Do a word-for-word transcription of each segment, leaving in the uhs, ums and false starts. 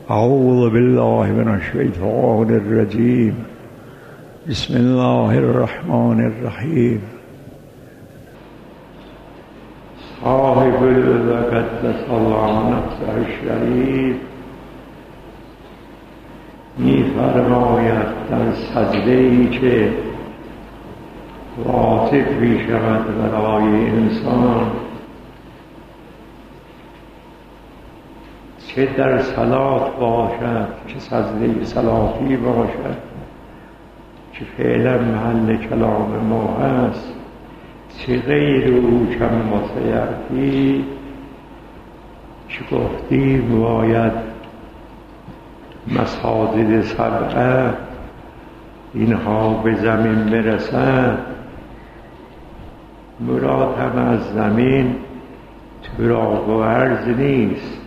اعوذ بالله من الشیطان الرجیم. بسم الله الرحمن الرحیم. صاحب القدس الله نفسه الشریف می فرماید در سجده‌ای که واجب می شود برای انسان، چه در صلات باشد، چه سجده صلاتی باشد، که فعلا محل کلام ما هست، چه غیر او کم مسیرتی که گفتیم باید مساجد سبعه اینها به زمین برسند. مراد هم از زمین تراب و عرض نیست،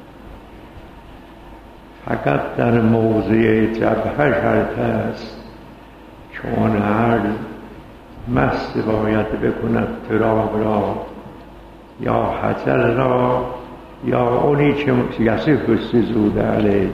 فقط در موضع جبهه شرط است، چون عرض مست باید بکند تراب را یا حجر را یا اونی که یصف السجود علیه.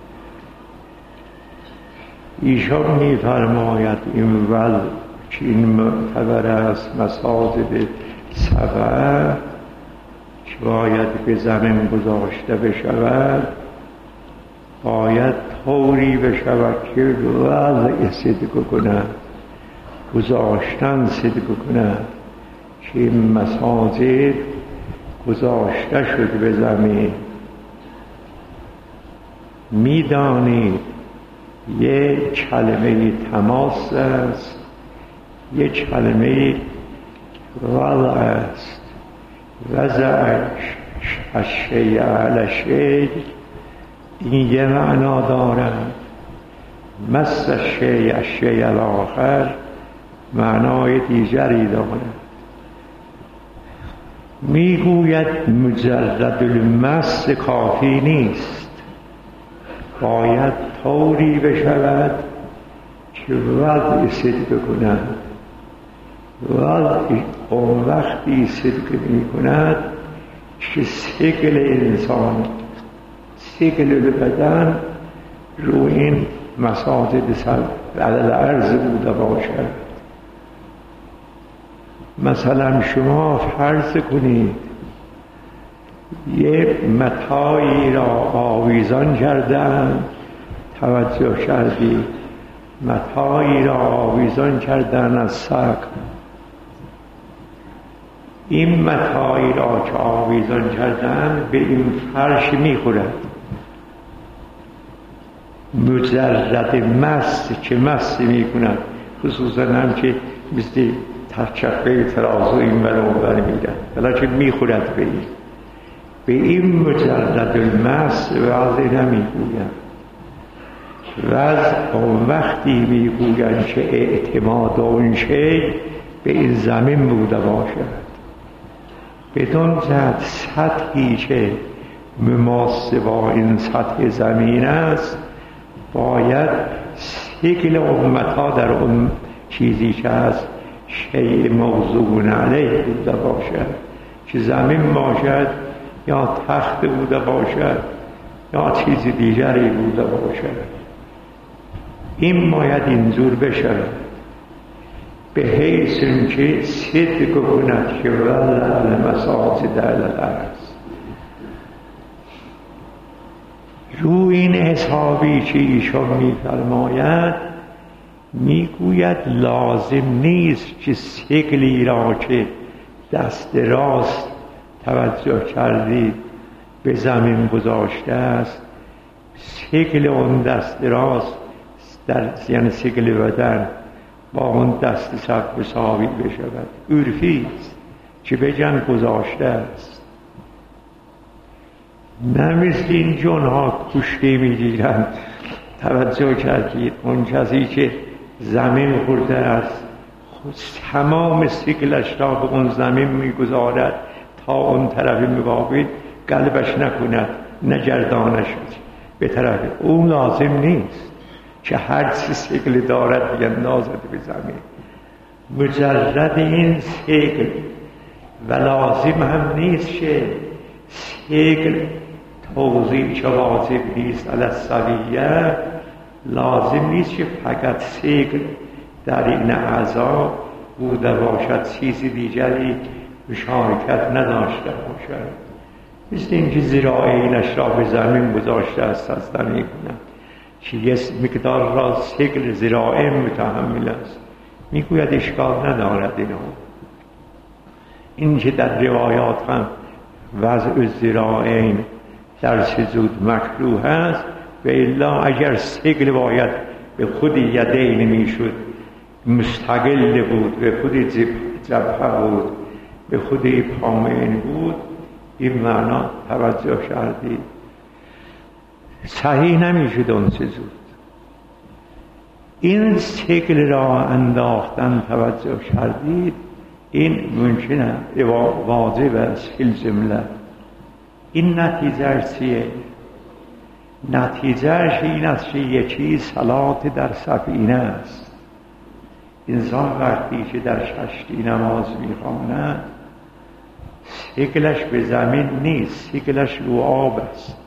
ایشان می فرماید این وضع که این معتبر است مساجد سبعه که باید به زمین گذاشته بشود، باید طوری بشود که وضع صدق کند، گذاشتن صدق کند که این مساجد گذاشته شد به زمین. میدانید یک کلمه تماس است، یک کلمه وضع است. وضع الشیء علی الشیء این یه معنا دارد، مس الشیء الشیء الاخر معنای دیگری دارد. میگوید مجرد المس کافی نیست، باید طوری بشود که وضع صدق کند. وضع اون وقتی صدق می کند که ثقل انسان، ثقل بدن رو این مساجد سبعه عرض بوده باشد. مثلا شما فرض کنید یک متاعی را آویزان کردن، توجه کردید، متاعی را آویزان کردن از سقف. این متاعی را که آویزان کردن به این فرش میخورد. مجرد مست که مست میکند، خصوصا هم که مثل ترچقه ترازو این بر اون بر میدن، بلکه میخورد به این به این مجرد المس وضع نمیگوید. وضع اون وقتی میگوید که اعتماد اون شی به این زمین بوده باشد، بدون جهت سطحی که مماثل با این سطح زمین است، باید ثقل امتها در اون چیزی که از شیء موضوع علیه بوده باشد، که زمین باشد یا تخت بوده باشد یا چیز دیگری بوده باشد. این باید اینجور بشود به حیث که صدق کند که وضع مساجد علی الارض. رو این حسابی که ایشان می‌فرماید میگوید لازم نیست که ثقلی را که دست راست توجه کردید به زمین گذاشته است، ثقل اون دست راست در یعنی ثقل بدن با اون دست چپ مساوی بشود. عرفی است که بجن گذاشته است، نه مثل این جنها کشته میگیرند. توجه کردید اون کسی که زمین خورده است خود تمام ثقلش را به اون زمین میگذارد تا اون طرف مقابل قلبش نکند، نگردانش به طرف اون. لازم نیست که هر چی ثقل دارد بیندازد به زمین. مجرد این ثقل و لازم هم نیست که ثقل توضیح چه واجب نیست علی السویه، لازم نیست که فقط سیغ در این اعضا بوده باشد، چیزی دیگری مشارکت نداشته باشد. مثل اینکه ذراعینش را به زمین گذاشته است از نمی کنند که یک مقدار را ثقل ذراعین متحمل است، میگوید اشکال ندارد اینا. این که در روایات هم وضع ذراعین در سجود مکروه است، و الا اگر ثقل باید به خود یدین میشد، مستقل بود، به خود جبهه بود، به خود پامین بود، این معنا توجه کردید صحیح نمیشد اون سجود. این ثقل را انداختن توجه کردید، این ممکنه واجب است فی الجمله. این نتیجه چیه؟ نتیجهش این است که یکی صلات در سفینه است. انسان وقتی که در کشتی نماز میخواند ثقلش به زمین نیست، ثقلش رو آب است،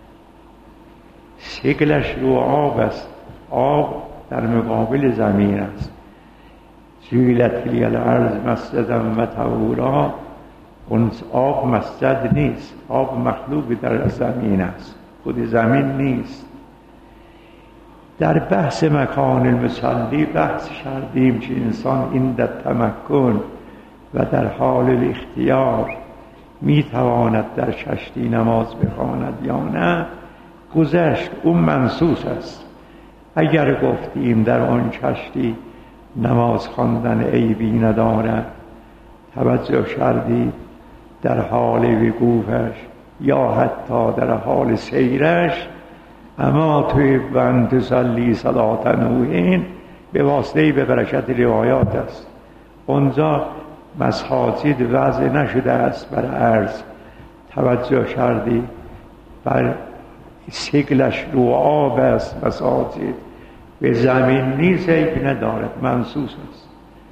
ثقلش رو آب است. آب در مقابل زمین است. جعلت لی الارض مسجدا و طهورا، اون آب مسجد نیست، آب مخلوق در زمین است، خود زمین نیست. در بحث مکان المصلی بحث کردیم که انسان این در تمکن و در حال الاختیار میتواند در کشتی نماز بخواند یا نه. گذشت، اون منصوص است. اگر گفتیم در آن کشتی نماز خواندن عیبی ندارد، توجه کردید در حال وقوفش یا حتی در حال سیرش، اما توی بند تصلی صلات نوحین به واسطه به برکت روایات است. اونجا مساجد وضع نشده است بر عرض، توجه کردی بر ثقلش رو آب است. مساجد به زمین نیست، عیب ندارد، منصوص است.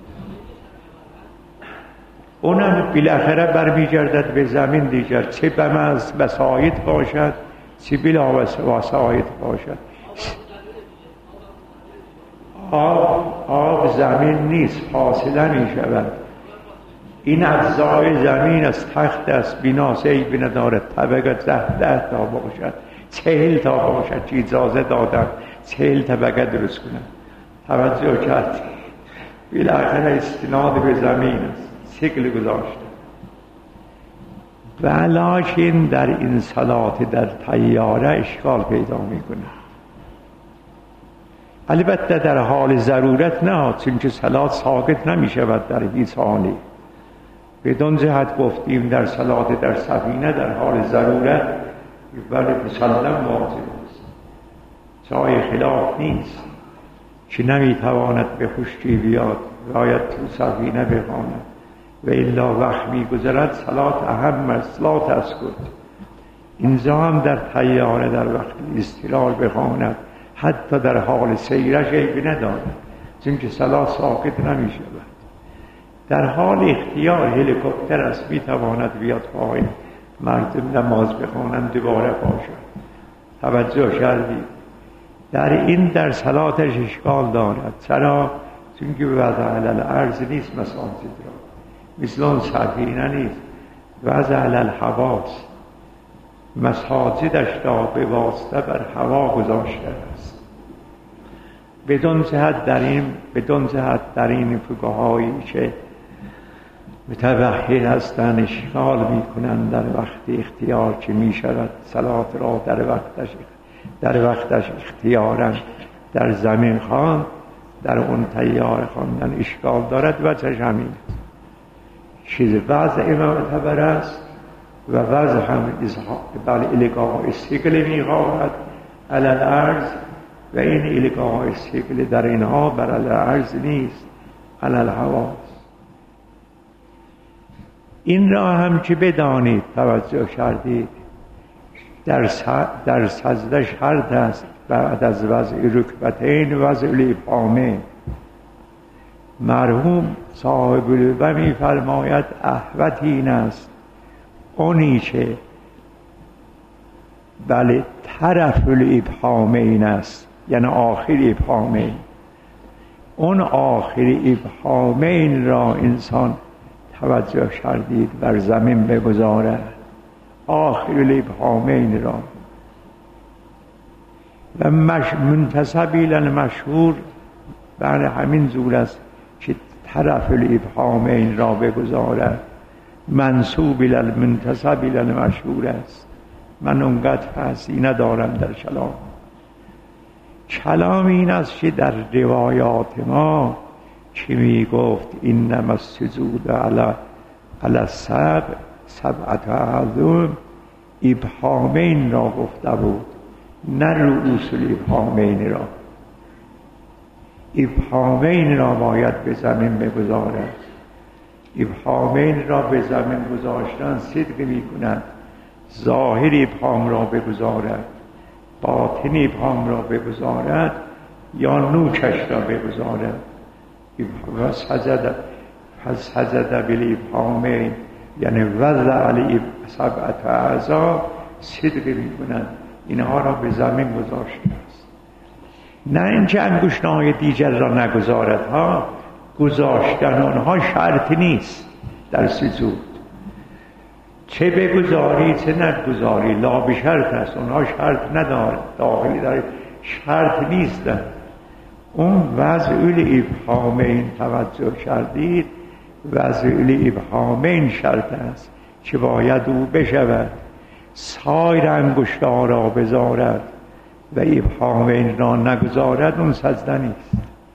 اونم بالاخره برمیگردد به زمین دیگر، چه بم از وسایط باشد چه بلا وسایط باشد. آب آب زمین نیست، فاصله می شود. این اجزای زمین از تخت است، بیناس عیب ندارد. طبقه ده, ده تا باشد، چهل تا باشد که اجازه دادن چهل طبقه درست کنند. توجه کرد بالاخره استناد به زمین است، ثقل گذاشته. ولیکن در این صلات در طیاره اشکال پیدا میکنه. البته در حال ضرورت نه، چون که صلات ساقط نمیشود در هیچ حالی. بدون جهت گفتیم در صلات در سفینه در حال ضرورت ولی مسلم واجب است، جای خلاف نیست که نمیتواند به خشکی بیاد باید تو سفینه بخواند، و الا وقت میگذرد صلات اهم است، صلات اسکت. اینجا هم در طیاره در وقت استقرار بخواند حتی در حال سیرش عیب ندارد، چون که صلات ساقط نمیشود. در حال اختیار هلیکوپتر است، میتواند بیاد پایین مردم نماز بخوانند دوباره باشد. توجه کردید در این در صلاتش اشکال دارد. چرا؟ چون که وضع علی الارض نیست، مساجد را مثل اون سفینه نیست، وضع علی الهواست. مساجدش را به واسطه بر هوا گذاشته است. بدون جهت در این بدون جهت در این فقهایی که متوحل هستند اشکال میکنند در وقت اختیار که میشود صلات را در وقتش در وقتش اختیارا در زمین خواند، در اون طیاره خواندن اشکال دارد. وجهش همین چیز وضع معتبر است و وضع هم بل الگاه استقل میخواهد علی الارض، و این الگاه استقل در اینها بر علی الارض نیست، علی الهواست. این را هم که بدانید، توجه کردید در در سجده شرط است بعد از وضع رکبتین وضع الابهامین. مرحوم صاحب الوفا می فرماید احوط این است اونی که بله طرف الابهامین است، یعنی آخر ابهامین. اون آخر ابهامین را انسان توجه شدید بر زمین بگذارد، آخر الابهامین را. و مش منتسب الی المشهور بر همین زور است که طرف الابهامین را بگذارد، منسوب الی المنتسب الی المشهور است. من اونقدر فصیح ندارم در کلام. کلام این است که در روایات ما که می گفت اینما السجود علی علی السبع سبعة اعظم، ابهامین را گفته بود، نه رؤوس الابهامین را. ابهامین را باید به زمین بگذارد. ابهامین را به زمین گذاشتن صدق می کند. ظاهر ابهام را بگذارد، باطن ابهام را بگذارد، یا نوکش را بگذارد. فسجد فسجد بالابهامین، یعنی وضع علی سبعة اعضا، صدق می کند اینها را به زمین گذاشته است. نه اینکه انگشت‌های دیگر را نگذارد ها، گذاشتن آنها شرط نیست در سجود. چه بگذاری چه نگذاری لا به شرط است، اونها شرط ندارد، داخلی در شرط نیستند. اون وضع الابهامین توجه کردید، وضع الابهامین شرط است که باید او بشود، سایر انگشت‌ها را بذارد و ابهامین را نگذارد، اون سجده نیست.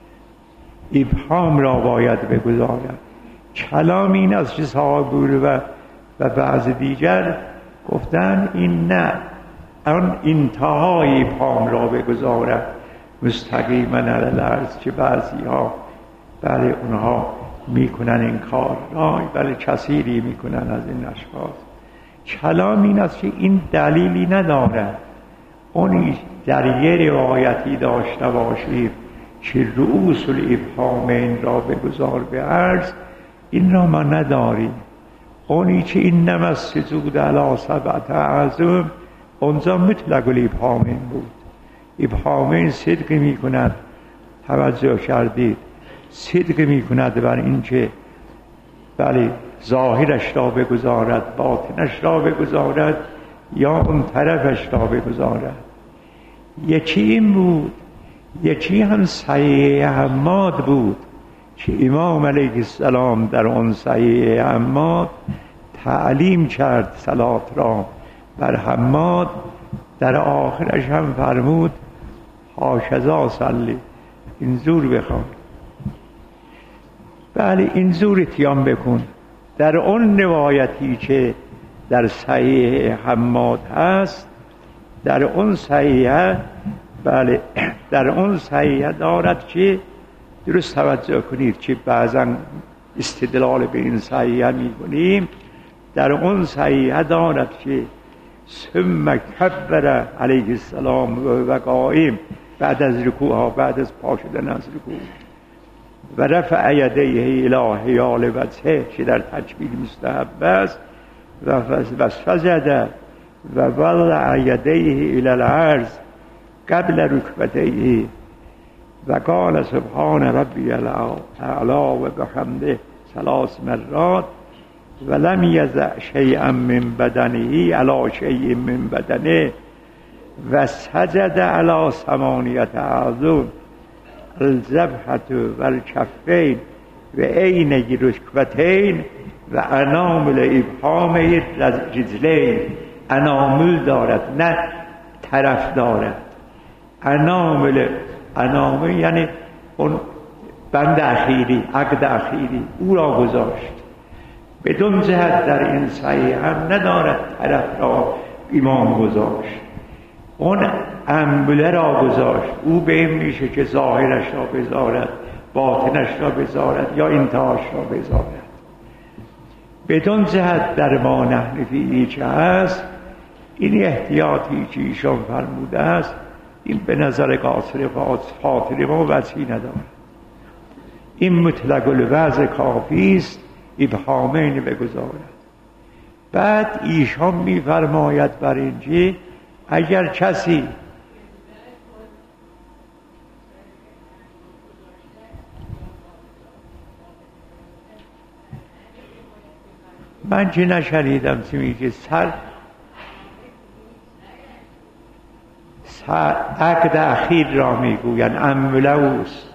ابهام را باید بگذارد. کلام این است که صاحب و و بعض دیگر گفتن این نه، اون انتهای ابهام را بگذارد مستقیما علی الارض، که بعضی ها بله اونها میکنن این کار را، بله کثیری میکنن از این اشخاص. کلام این است که این دلیلی ندارد. اونی در یه روایتی داشته باشید که رؤوس الابهامین را بگذار به عرض، این را ما نداریم. اونی که اینما السجود علی سبعة اعظم، اونجا مطلق الابهامین بود. ابهامین صدق می کند، توجه کردید، صدق می کند بر این که بله ظاهرش را بگذارد، باطنش را بگذارد، یا اون طرفش را بگذارد. یکی این بود، یکی هم صحیح حماد بود که امام علیه السلام در اون صحیح حماد تعلیم کرد صلات را بر حماد. در آخرش هم فرمود هاشذا صلی، این زور بخوان، بله این زور اتیام بکن. در اون روایتی که در صحیح حماد هست، در اون صحیح بله در اون صحیح دارد که درست توجه کنید که بعضا استدلال به این صحیح می کنیم. در اون صحیح دارد که ثم کبر علیه السلام و قائم، بعد از رکوع ها، بعد از پا شدن از رکوع، و رفع یدیه الی حیال وجهه که در تکبیر مستحب است، و سجد و وضع یدیه الی الارض قبل رکبتیه و قال سبحان ربی الاعلی و بحمده ثلاث مرات و لم یضع شیئا من بدنه علی شیء من بدنه و سجد علی ثمانیة اعظم الجبهة و الکفین و عین رکبتین و انامل ابهام رجلین. انامل دارد نه طرف دارد، انامل انامل یعنی اون بند اخیری، عقد اخیری، او را گذاشت. بدون جهت در این صحیح هم ندارد طرف را امام گذاشت، اون انبله را گذاشت. او به این میشه که ظاهرش را بذارد، باطنش را بذارد، یا انتهاش را بذارد. بدون جهت در ما نحن فیه که هست، این احتیاطی که ایشان فرموده است، این به نظر قاصر خاطر ما وجهی ندارد. این مطلق الوضع کافی است، ابهامین بگذارد. بعد ایشان میفرماید بر اینجا اگر کسی من چه نشنیدم چی که سر عقد اخیر را میگوین امولوس.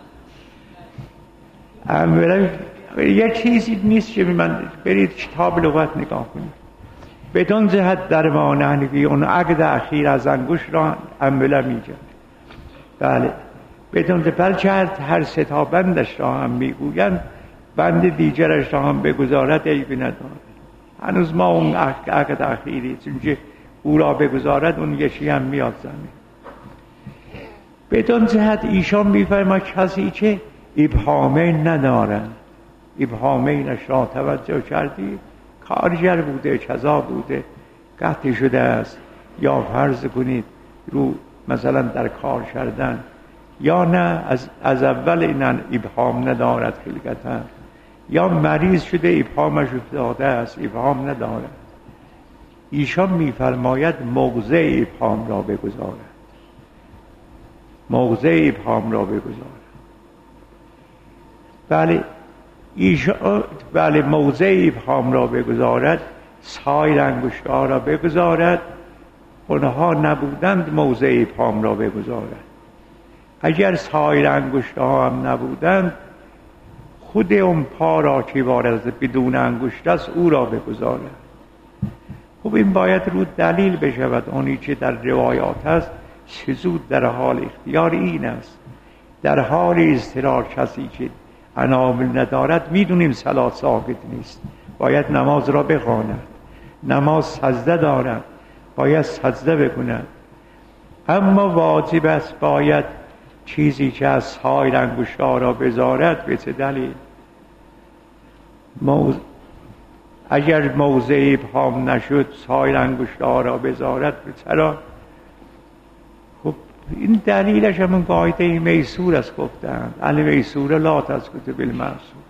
امولوس یه چیزی نیست که من برید کتاب لغت نگاه کنید بدون جهت در ما نحنفی اون عقد اخیر از انگوش را اموله میگن. بله بدون بلکه هر ستا بندش را هم میگوین بند دیگرش را هم بگذارد عیبی ندارد. هنوز ما اون عقد اخیری چون او را بگذارد اون یکی هم میاد زمین. بدون جهت ایشان میفرماید کسی که ابهامین ندارن، ابهامینش را توجه کردید کارگر بوده کذا بوده قطع شده است یا فرض کنید رو مثلا در کار کردن یا نه از, از اول این ابهام ندارد خلقتا یا مریض شده ابهامش افتاده است ابهام ندارد. ایشان میفرماید موضع ابهام را بگذارد، موضع ابهام را بگذارد. بله ایشان بله موضع ابهام را بگذارد، سایر انگشت‌ها را بگذارد، اونها نبودند موضع ابهام را بگذارد. اگر سایر انگشت‌ها هم نبودند خود اون پا را که وارد بدون انگشت است او را بگذارد. خب این باید رو دلیل بشود. اونی که در روایات است شذوذ در حال اختیار این است. در حال اضطرار کسی که انامل ندارد میدونیم صلات ثابت نیست، باید نماز را بخواند. نماز سجده دارد باید سجده بکند. اما واجب است باید چیزی که از سایر انگشت‌ها را بذارد. به چه دلیل؟ موز... اگر موضع ابهام نشد سایر انگشت‌ها را بذارد چرا؟ خب این دلیلش همون قاعده میسور است گفتند المیسور لا تسقط بالمعسور.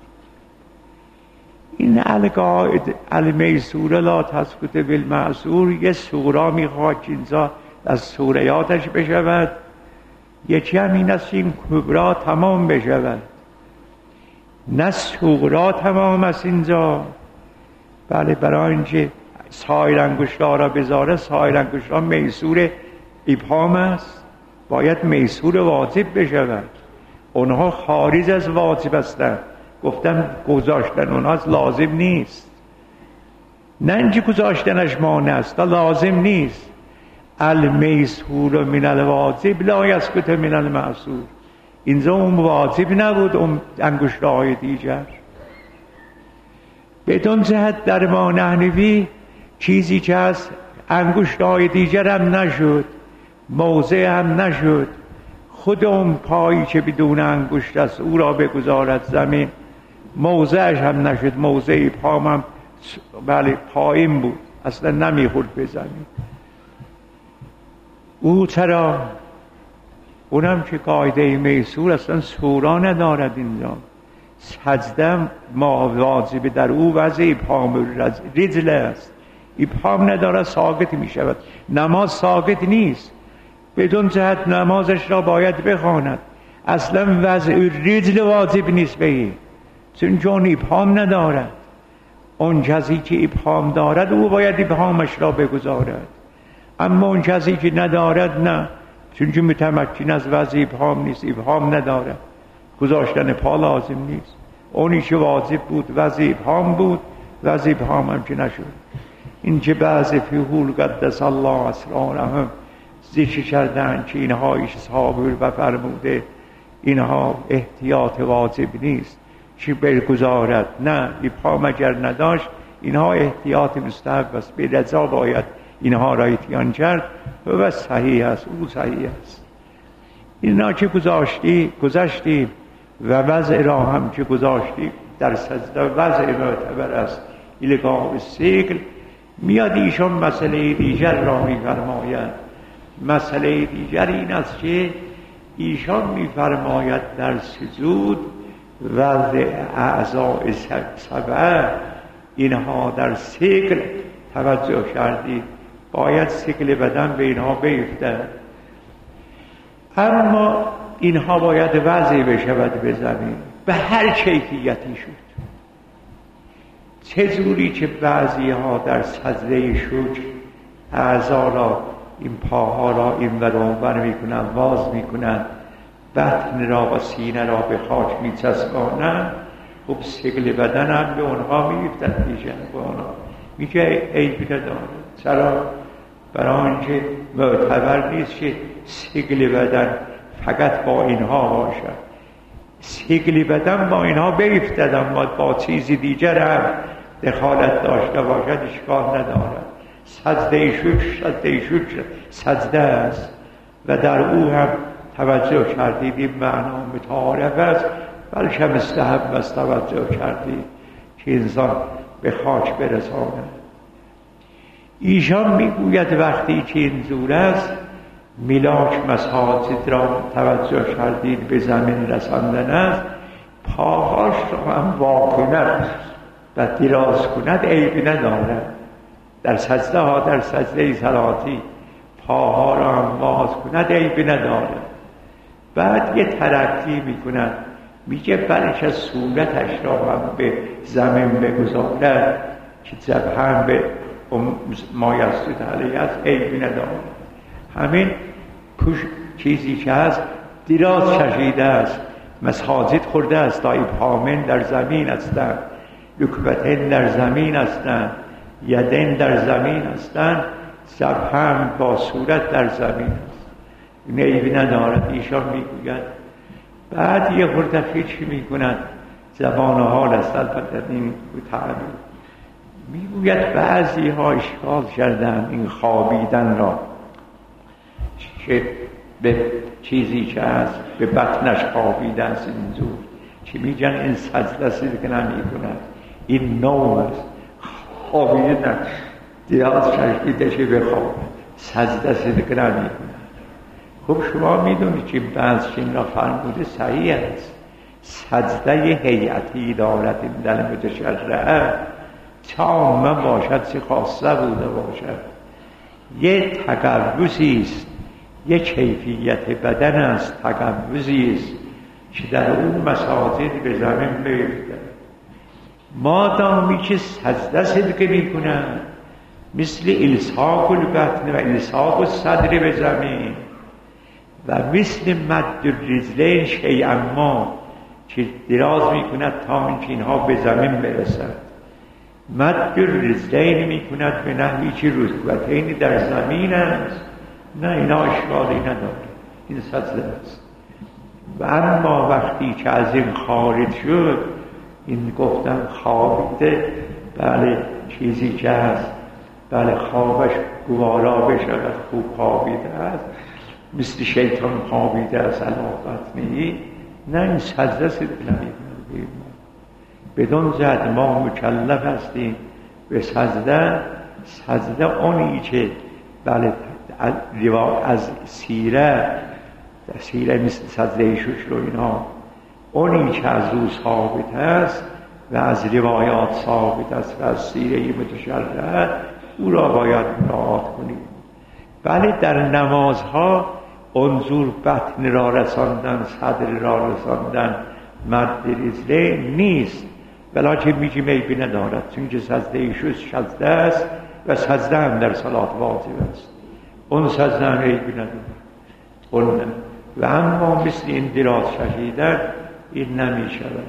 این القاعده المیسور لا تسقط بالمعسور یه سورا میخواد که اینجا از سوریاتش بشود، یکی هم این است این کبرا تمام بشود، نه سورا تمام است اینجا. بله برای اینکه سایر انگشت‌ها را بذاره، سایر انگشت‌ها میسور ابهام است، باید میسور واجب بشود. اونها خارج از واجب هستند. گفتم گذاشتن اونها لازم نیست، نه اینکه گذاشتنش مانع است، لازم نیست. المیسور من الواجب لا یسقط من المعسور. اینجا اون واجب نبود اون انگشت‌های دیگر. بدون جهت در ما نحنفی چیزی که از انگشت‌های دیگر هم نشد، موضع هم نشد، خود اون پایی که بدون انگشت است او را بگذارد زمین، موضعش هم نشد، موضع پام هم بله پایین بود اصلا نمیخورد به زمین. او چرا؟ اونم که قاعده میسور اصلا سورا ندارد. اینجا سجده ما واجب در او وضع ابهام رجل است، ابهام ندارد ساقط می شود. نماز ساقط نیست، بدون جهت نمازش را باید بخواند. اصلا وضع رجل واجب نیست به چون چون ابهام ندارد. اون کسی که ابهام دارد او باید ابهامش را بگذارد، اما اون کسی که ندارد نه، چون که متمکن از وضع ابهام نیست، ابهام ندارد، گذاشتن پا لازم نیست. اونی که واجب بود وضع ابهام بود، وضع ابهام هم که نشد. این که بعض فیهول قدس الله اسرارهم ذکر کردن که اینها ایش صابر و فرموده اینها احتیاط واجب نیست که برگزارد، نه ابهام اگر نداشت اینها احتیاط مستحب است، به رضا باید اینها را اتیان کرد و صحیح است، او صحیح است. اینا که گذاشتی گذاشتی و وضع را هم که گذاشتی در سجده وضع معتبر است. الگاه سیکل میاد ایشان مسئله دیگر را میفرماید. مسئله دیگر این است که ایشان میفرماید در سجود وضع اعضاء سبعه اینها در سیکل توجه کردید باید ثقل بدن به اینها بیفتد. اما اینها باید وضعی بشود به زمین به هر کیفیتی شد. چه جوری که بعضی ها در سجده شکر اعضا را، این پاها را این ور اون ور میکنن، واز میکنن، بطن را و سینه را به خاک میچسبانند، خب ثقل بدن هم به اونها میفتد دیگه. به اونها میگه عیبی نداره. چرا؟ برای اینکه معتبر نیست که ثقل بدن فقط با اینها باشد. ثقل بدن با اینها بیفتد، اما با چیزی دیگر هم دخالت داشته باشد اشکال ندارد. سجده شکر سجده شکر سجده است و در او هم توجه کردید این معنا متعارف است، بلکه مستحب است توجه کردید که انسان به خاک برساند. ایشان میگوید وقتی که این زور است، میلاک مساجد را توجه کردید به زمین رساندن است، پاهاش را هم واکند و دراز کند عیبی ندارد. در سجده ها، در سجده صلاتی پاها را هم واز کند عیبی ندارد. بعد یه ترقی میکند، میگه بلکه صورتش را هم به زمین بگذارد که جبهه به ما یسجد علیه است عیبی ندارد. همین پوش چیزی که هست دراز کشیده است، مساجد خورده است، دایی پامن در زمین هستند، رکبتین در زمین هستند، یدین در زمین هستند، جبهه با صورت در زمین است، عیبی ندارد. ایشان میگوید بعد یه خورده فکر میکنند، زبان حال است البته این تعبیر، میگوید بعضی ها اشکال کردن این خوابیدن را که به چیزی که هست به بطنش خوابیده است، اینجور که میگن این سجده سجده نمیکند، این نوم است، خوابیده نه دراز کشیده شه بخواب، سجده سجده نمیکند. خب شما میدونید که بعض این را فرموده صحیح است. سجده هیئتی دارد این دل متشرعه، چه عامه باشد چه خاصه بوده باشد، یه تقویی است، یه کیفیت بدن است، تقویی است که در اون مساجد به زمین بیفتد. مادامی که سجده صدقه میکنند مثل الصاق البطن و الصاق الصدر به زمین و مثل مد الرجلین شیئا ما که دراز میکند تا اینکه اینها به زمین برسد، مد الرجلین میکند به نحوی که رکبتین در زمین است، نه اینا اشکالی نداره، این سجده است. و اما وقتی که از این خارج شد، این گفتن خوابیده، بله چیزی که هست، بله خوابش گوارا بشود، خوب خوابیده است، مثل شیطان خوابیده است علاقت نیی، نه این سجده سجده نمیکنه. بدون زد ما مکلف هستیم به سجده. سجده اونی که بله از سیره سیره مثل سجده شکر و اینا، اونی که از او ثابت است و از روایات ثابت است و از سیره متشرعه، او را باید مراعات کنیم. بله در نمازها انظور بطن را رساندن، صدر را رساندن، مد رجله نیست، بلکه میگیم عیبی ندارد، چون که سجده شش سجده است و سجده هم در صلات واجب است، اون سجده هم عیبی ندارد. اون و اما مثل این دراز کشیدن این نمی شود.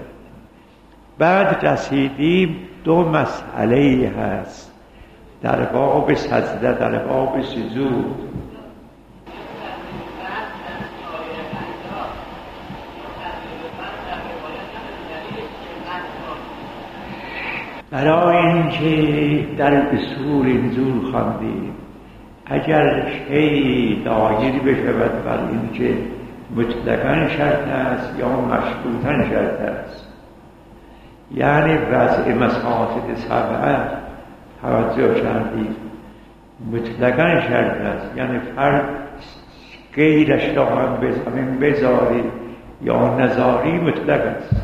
بعد رسیدیم دو مسئله هست در باب سجده، در باب سجود. برای اینکه در اصول اینجور خواندیم اگر شیء دایر بشود بر اینکه مطلقاً شرط است یا مشروطاً شرط است، یعنی وضع مساجد سبعه توجه کردید مطلقاً شرط است، یعنی فرد غیرش را هم به زمین بذاری یا نذاری مطلق است،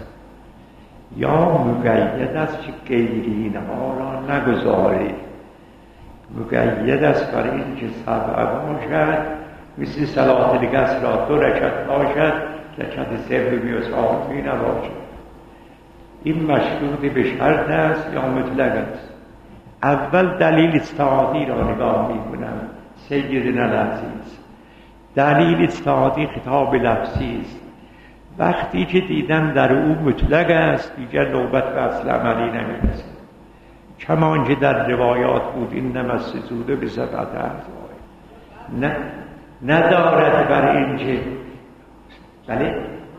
یا مقید است که غیر اینها را نگذاری. مقید است بر این که سبع باشد، مثل صلاة القصر را دو رکعت باشد، رکعت سومی و چهارمی نباشد. این مشروط به شرط است یا مطلق است؟ اول دلیل استعادی را نگاه می‌کنم سیدنا العزیز. دلیل استعادی خطاب لفظی است. وقتی که دیدم در او مطلق است دیگر نوبت به اصل عملی نمی‌رسد. کمان که در روایات بود اینما السجود بسبعة اعضاء، نه ندارد بر این که بله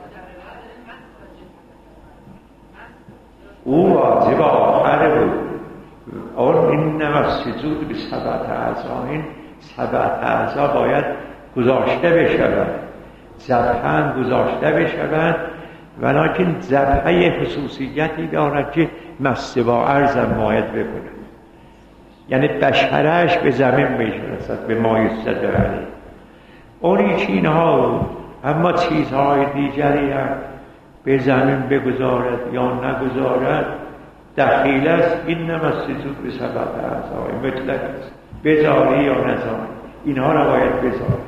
او واجب آخر بود. اون اینما السجود بسبعة اعضاء، این سبعة اعضاء باید گذاشته بشود، ذبحاً گذاشته بشود، ولیکن ذبحه خصوصیتی دارد که مس با عرضم باید بکنه، یعنی بشرش به زمین میشرسد به مایستد علی. اونی چینها اما چیزهای دیگری هم به زمین بگذارد یا نگذارد دخیل است. اینما السجود بسبعة اعضاء مطلق است، بذاری یا نذاری اینها را باید بذاری.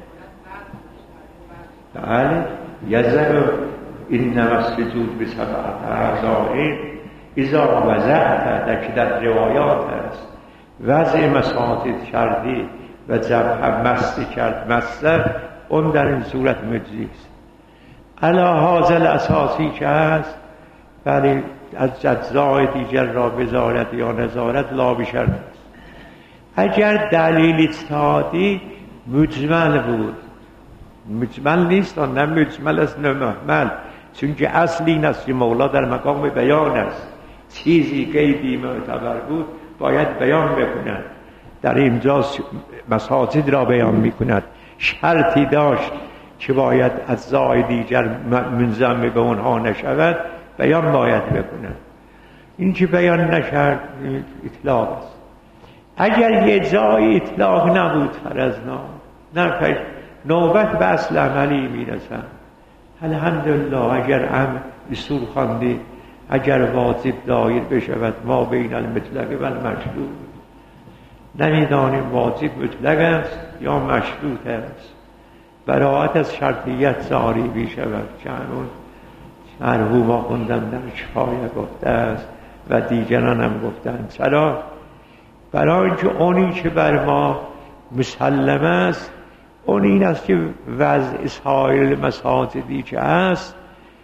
بله یزر اینما السجود بسبعة اعضاء اذا وضعت، در که در روایات است وضع مساجد کردی و ذبح مست کرد مستر، اون در این صورت مجزی است. علی هذا الاساسی که هست ولی از اجزای دیگر را بذارد یا نذارد لا بشرط است. اگر دلیل اجتهادی مجمل بود، مجمل نیست و نه مجمل است نه محمل، چون که اصلی این است که مولا در مقام بیان است. چیزی غیبی معتبر بود باید بیان بکند، در اینجا مساجد را بیان میکند. شرطی داشت که باید اجزای دیگر منضم به اونها نشود، بیان باید بکند. این که بیان نشد اطلاق است. اگر یه جای اطلاق نبود فرضنا نه نوبت به اصل عملی میرسن. الحمدلله اگر هم اصول خواندی، اگر واجب دایر بشود ما بین المطلق و المشروط، نمیدانیم واجب مطلق است یا مشروط است. براعت از شرطیت زاری بشود که همون مرحوم خوندم در شفای گفته است و دیگران هم گفتند. چرا؟ برای اینکه اونی که بر ما مسلم است اون این است که وضع سایر مساجدی که هست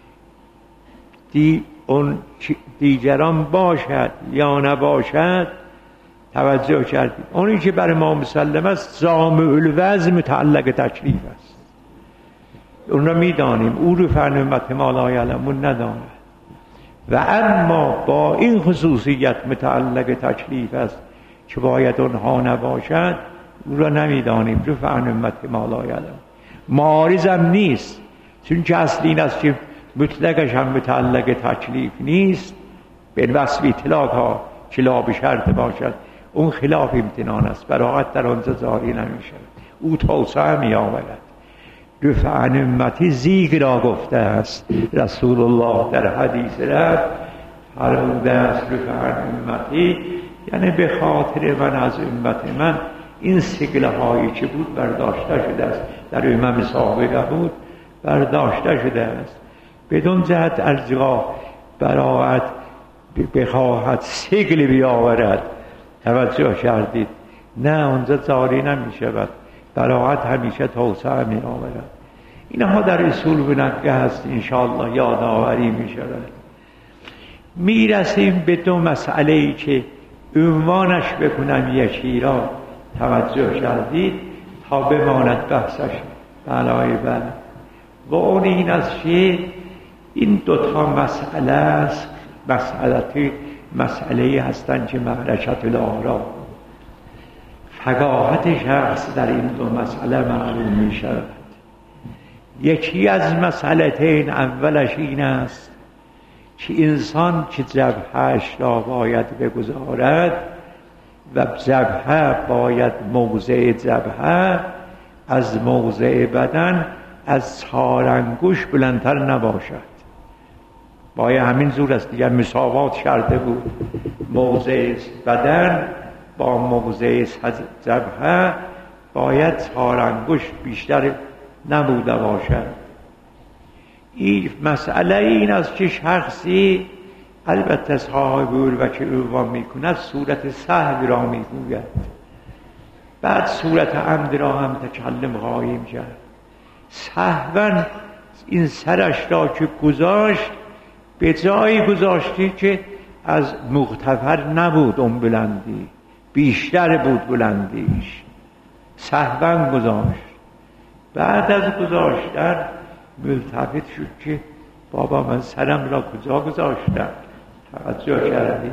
دی اون دیگران باشد یا نباشد توجه کردید. اونی که بر ما مسلم است جامع الوضع متعلق تکلیف است، اون را میدانیم، او رو فرنمت ما لا یعلمون نداند. و اما با این خصوصیت متعلق تکلیف است که باید اونها نباشد، او را نمیدانیم، رو فرنمت ما لا یعلمون. معارض هم نیست، چون که اصل این است که مطلقش هم متعلق تکلیف نیست، به وصف اطلاق ها که لا به شرط باشد، اون خلاف امتنان است، براعت در آنجا جاری نمیشه. او توسعه می آورد. رفع امتی زیگ را گفته است رسول الله در حدیث رفت فرموده است رفع امتی، یعنی به خاطر من از امت من این سگله هایی که بود برداشته شده است، در امام سابقه بود برداشته شده است. بدون جهت ارجاع براعت بخواهد سگل بیاورد، توجه کردید؟ نه، اونجا جاری نمی شود، براعت همیشه توسعه می آورد. اینها در اصول بنگه هست، انشاءالله یادآوری می شود. می رسیم به دو مسئله ای که عنوانش بکنم یکی را، توجه کردید تا بماند بحثش. بلای بله. و اون این است که این دوتا مسئله است، مسئله مسئله هستند که معرکت الآرا، فقاهت شخص در این دو مسئله معلوم می شود. یکی از مسئلتین اولش این است که انسان که ذبحش را باید بگذارد و ذبح باید موضع ذبح از موضع بدن از چهار انگشت بلندتر نباشد. باید همین زور است دیگر، مساوات شرطه بود، موضع بدن با موضع جبهه باید چهار انگشت بیشتر نبوده باشد. این مسئله این است که شخصی البته صاحب الوجه عنوان میکند صورت سهو را میگوید، بعد صورت عمد را هم تکلم قایم کرد. سهوا این سرش را که گذاشت به جایی گذاشتی که از مغتفر نبود، اون بلندی بیشتر بود بلندیش، سهوا گذاشت. بعد از گذاشتن ملتفت شد که بابا من سرم را کجا گذاشتم، توجه کردید؟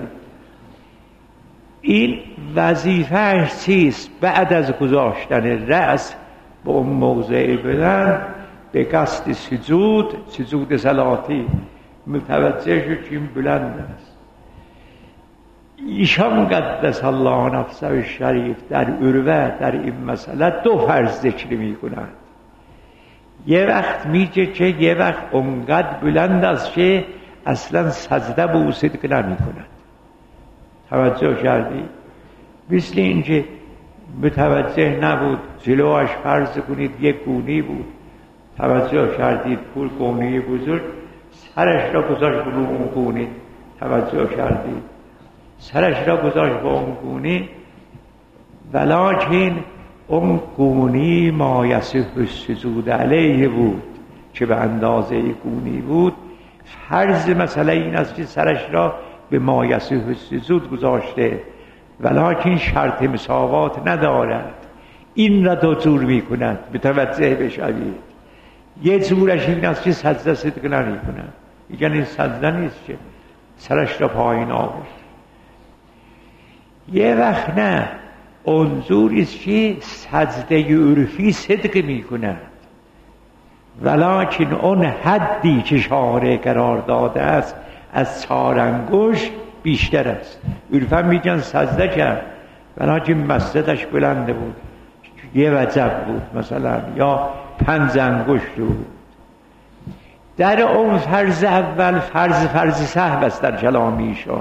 این وظیفه‌اش چیست؟ بعد از گذاشتن رأس به اون موضع بلند به قصد سجود، سجود صلاتی متوجه شد که این بلند است. ایشان قدس الله نفسه شریف در عروه در این مسئله دو فرض ذکر می کند. یه وقت میگه که یه وقت اونقدر بلند است که اصلا سجده به او صدق نمی کند. توجه کردی؟ مثل اینکه متوجه نبود جلوش فرض کنید یک گونی بود، توجه کردید پول گونی بزرگ، سرش را گذاشت به اون گونی، توجه کردید سرش را گذاشت به اون گونی، ولکن اون گونی ما یصح السجود علیه بود که به اندازه گونی بود. فرض مسئله این است که سرش را به ما یصح السجود گذاشته، ولکن شرط مساوات ندارد. این را دو جور می کند، متوجه بشوید. یه جورش این است که سجده صدق نمی کند، یعنی سجده نیست که سرش را پایین آورد. یه وقت نه، اون جوریست که سجده عرفی صدق می کند، ولکن اون حدی که شارع قرار داده است از چهار انگشت بیشتر است. عرفا میگن سجده کرد ولکن مسجدش بلنده بود، یه وجب بود مثلا، یا پنج انگشت بود. در اون فرض اول فرض فرض سهو است در کلام ایشان،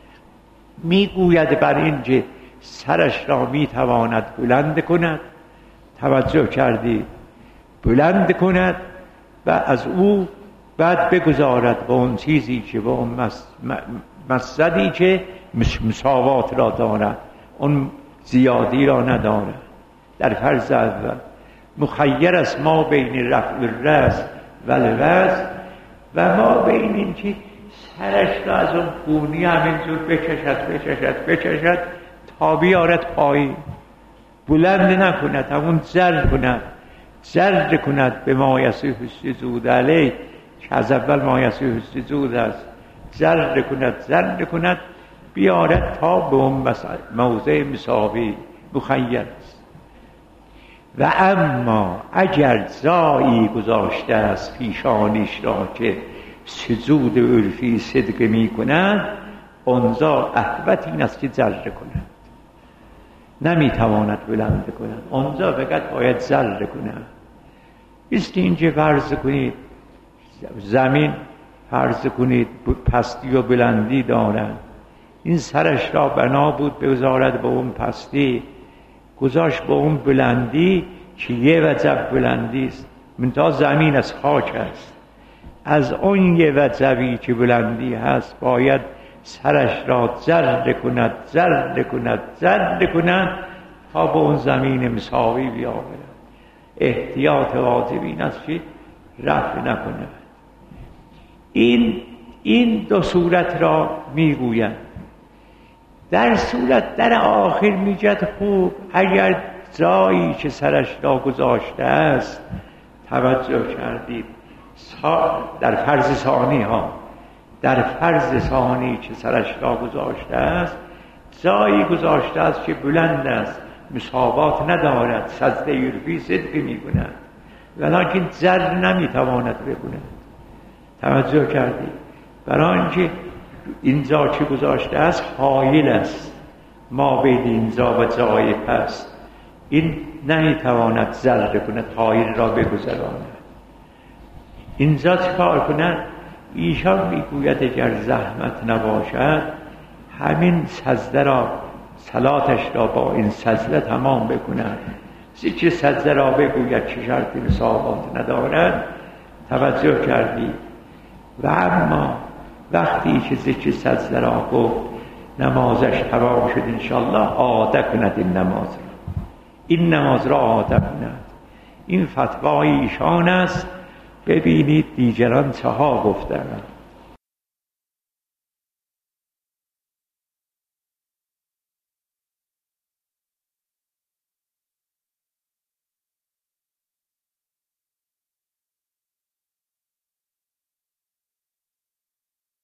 میگوید بر این که سرش را میتواند بلند کند، توجه کردید، بلند کند و از او بعد بگذارد به اون چیزی که به اون مسجدی که مساوات را دارد، اون زیادی را ندارد. در فرض اول مخیر است ما بین رفع الرأس و الوضع و ما بین این که سرش را از اون گونی همینجور بکشد بکشد بکشد تا بیارد پایین، بلند نکند، همون زر کند زر کند به ما یصح السجود علیه که از اول ما یصح السجود است، زر کند زر کند بیارد تا به اون موضع مساوی مخیر است. و اما اگر جایی گذاشته است پیشانیش را که سجود عرفی صدق می کند، اونجا احوط این است که زر کند، نمی تواند بلند کند، اونجا فقط باید زر کند. است اینجا فرض کنید زمین فرض کنید پستی و بلندی دارد، این سرش را بنا بود بگذارد به اون پستی، گذاشت به اون بلندی که یه وجب بلندی است، منتها زمین از خاک است، از اون یه وجبی که بلندی هست باید سرش را زر کند زر کند زر کند تا به اون زمین مساوی بیاورد. احتیاط واجب این است که رفع نکند. این این دو صورت را میگوید. در صورت در آخر میگد خوب اگر جایی که سرش را گذاشته است، توجه کردید در فرض ثانی ها، در فرض ثانی که سرش را گذاشته است جایی گذاشته است که بلند است، مساوات ندارد، سجده عرفی صدق میکند ولکن زر نمیتواند بکند. توجه کردید؟ برای اینکه اینجا که گذاشته است حائل است ما بین اینجا و جای پس، این نمیتواند زر کند، حائل را بگذراند. اینجا چه کار کند؟ ایشان میگوید اگر زحمت نباشد همین سجده را صلاتش را با این سجده تمام بکند. ذکر سجده را بگوید چه شرطی مساوات ندارد. توجه کردی؟ و اما وقتی که ذکر سجده را گفت نمازش تمام شد انشاءالله عاده کند این نماز را، این نماز را عاده کند. این فتوای ایشان است. ببینید دیگران چه ها گفتند.